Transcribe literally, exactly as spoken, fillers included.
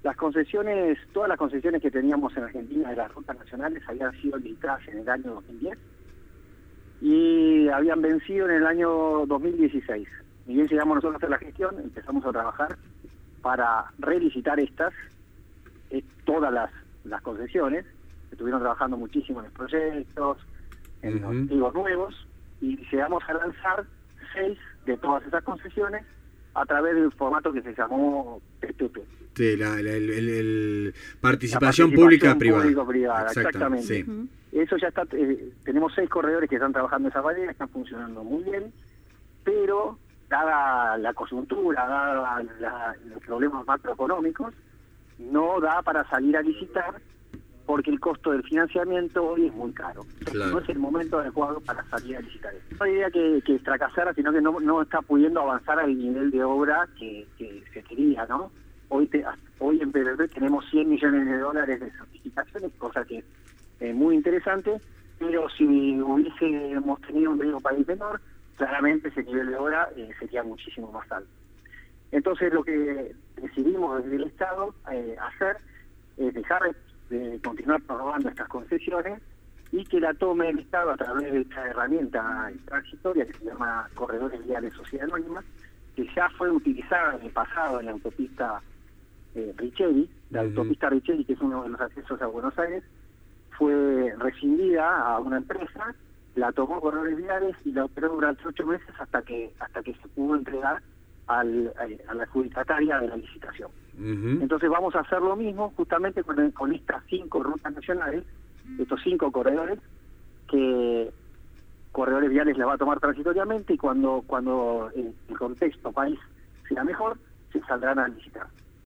Las concesiones, todas las concesiones que teníamos en Argentina de las rutas nacionales habían sido licitadas en el año dos mil diez y habían vencido en el año dos mil dieciséis. Ni bien llegamos nosotros a hacer la gestión, empezamos a trabajar para relicitar estas, eh, todas las, las concesiones. Estuvieron trabajando muchísimo en los proyectos, en uh-huh. los activos nuevos, y llegamos a lanzar seis de todas esas concesiones a través del formato que se llamó P P P. Sí, la, la el, el, el participación, participación pública-privada. Público-privada, exactamente. Sí. Uh-huh. Eso ya está, eh, tenemos seis corredores que están trabajando esa manera, están funcionando muy bien, pero dada la coyuntura, dada la, los problemas macroeconómicos, no da para salir a licitar porque el costo del financiamiento hoy es muy caro. Claro. No es el momento adecuado para salir a licitar esto. No hay idea que, que fracasara, sino que no, no está pudiendo avanzar al nivel de obra que, que se quería, ¿no? Hoy, te, hoy en P P P tenemos cien millones de dólares de certificaciones, cosa que es muy interesante, pero si hubiésemos tenido un riesgo país menor, claramente ese nivel de obra eh, sería muchísimo más alto. Entonces lo que decidimos desde el Estado eh, hacer es dejar de continuar prorrogando estas concesiones y que la tome el Estado a través de esta herramienta transitoria que se llama Corredores Viales Sociedad Anónima, que ya fue utilizada en el pasado en la autopista eh, Richeri, la uh-huh. autopista Richeri, que es uno de los accesos a Buenos Aires, fue rescindida a una empresa, la tomó Corredores Viales y la operó durante ocho meses hasta que hasta que se pudo entregar al, a la adjudicataria de la licitación. Uh-huh. Entonces vamos a hacer lo mismo justamente con, con estas cinco rutas nacionales, estos cinco corredores, que Corredores Viales la va a tomar transitoriamente y cuando, cuando el, el contexto país sea mejor, se saldrán a licitar.